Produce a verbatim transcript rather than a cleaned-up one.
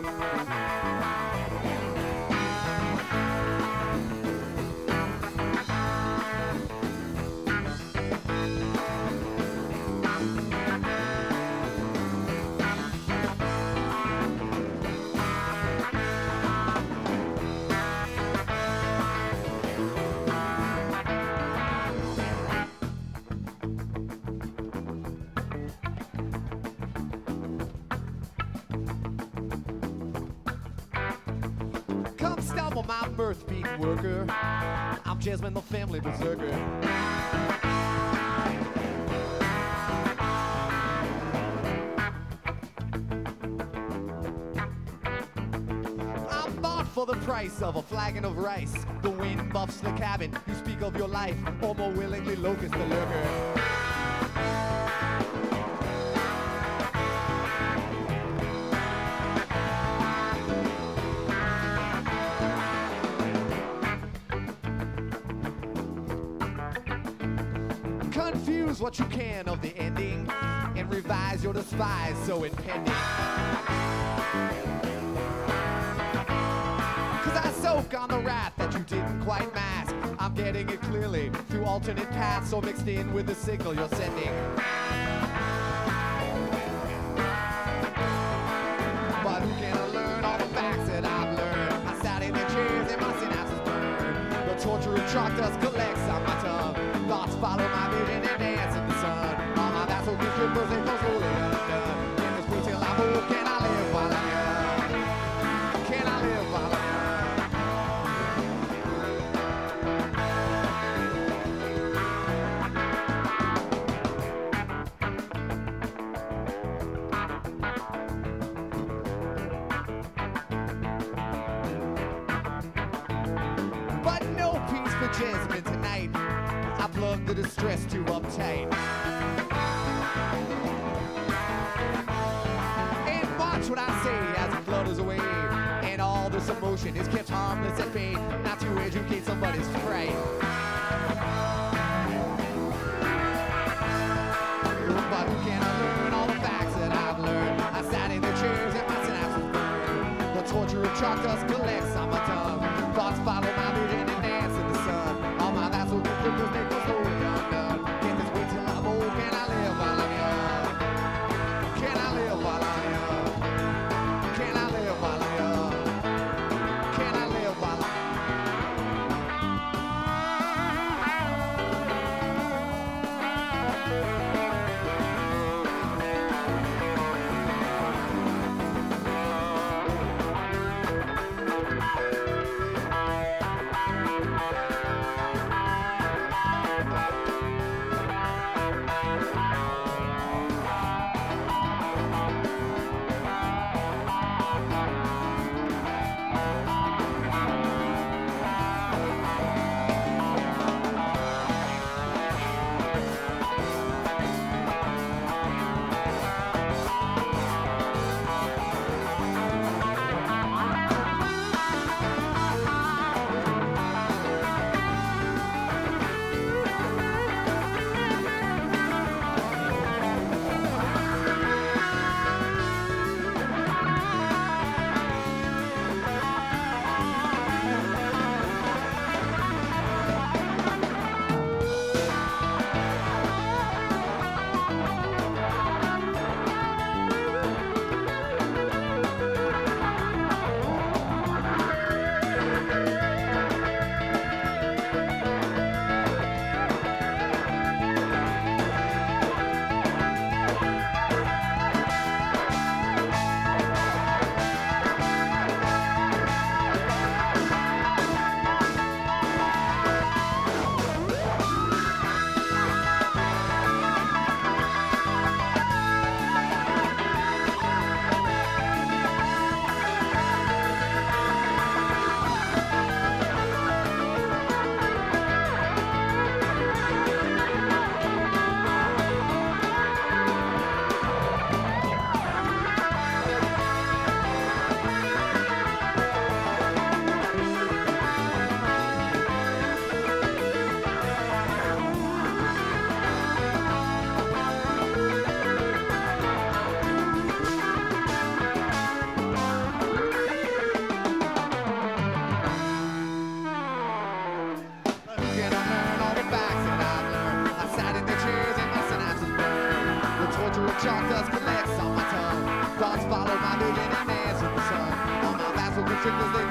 Come stumble my mirth-beaten worker. I'm Jasmine, the family berserker. I'm bought for the price of a flagon of rice. The wind buffs the cabin. You speak of your life, or more willingly locust the lurker. Confuse what you can of the ending and revise your despise so impending. Cause I soak on the wrath that you didn't quite mask. I'm getting it clearly through alternate paths, so mixed in with the signal you're sending. But who can I learn all the facts that I've learned? I sat in the chairs and my synapses burn. The torture of chalk dust collects on my tongue. Thoughts follow my vision and dance in the sun. All my vassal strippers ain't no slowly undone. Can this wait till I'm old? Can I live while I'm young? Can I live while I'm young? But no peace for Jasmine tonight. I plug the distress too uptight. And watch what I say as it flutters away. And all this emotion is kept harmless at bay, not to educate somebody's fright. But who can I learn all the facts that I've learned? I sat in the chairs and my synapses burned. The torture of chalk dust collects on my tongue. Thoughts follow my vision and dance in the sun. All my vassal strippers they go slowly undone. Can't this wait till I'm old? Can I live while I'm young? Can I live while I'm young? Can I live while I'm young? Can I live while I'm strict as they